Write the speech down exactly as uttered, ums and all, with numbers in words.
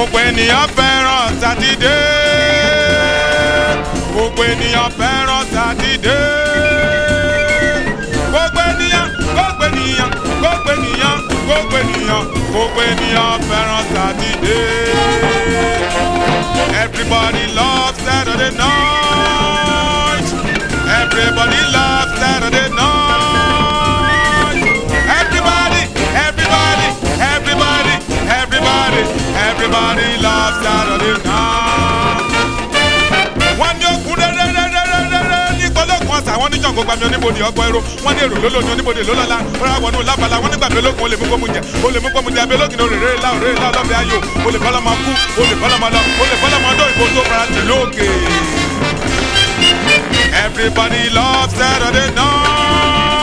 gbogbo ènìyàn fẹ́ràn Sátidé. Gbogbo ènìyàn fẹ́ràn Sátidé. Gbogbo ènìyàn, gbogbo ènìyàn, gbogbo ènìyàn, gbogbo ènìyàn, gbogbo ènìyàn fẹ́ràn Sátidé. Everybody loves Saturday night. Everybody loves Saturday night. Everybody, everybody, everybody, everybody, everybody loves Saturday night. Wọ́n ní okun rẹ́rẹ́rẹ́rẹ́rẹ́rẹ́ ní gbọ́dọ̀kun ọ̀sà. Wọ́n ní jọ̀ǹgó gbàmí oníbodè ọgbọ́n ẹ̀rọ. Wọ́n ní èrò lólóní oníbodè lólọ́lá. Wọ́n rà wọnú lábala. Wọ́n ní gbàgbé ológun olè mú gbómù jẹ. Olè mú gbómù jẹ abẹ́lógin òrèrè ńlá òrèrè ńlá ọlọ́bẹ̀ ayò. Olè bọ́lọ́mọ kú. Olè bọ́lọ́mọ lọ. Olè bọ́lọ́mọ ọdún ìbò tó fara tì lókè. Everybody loves Saturday night.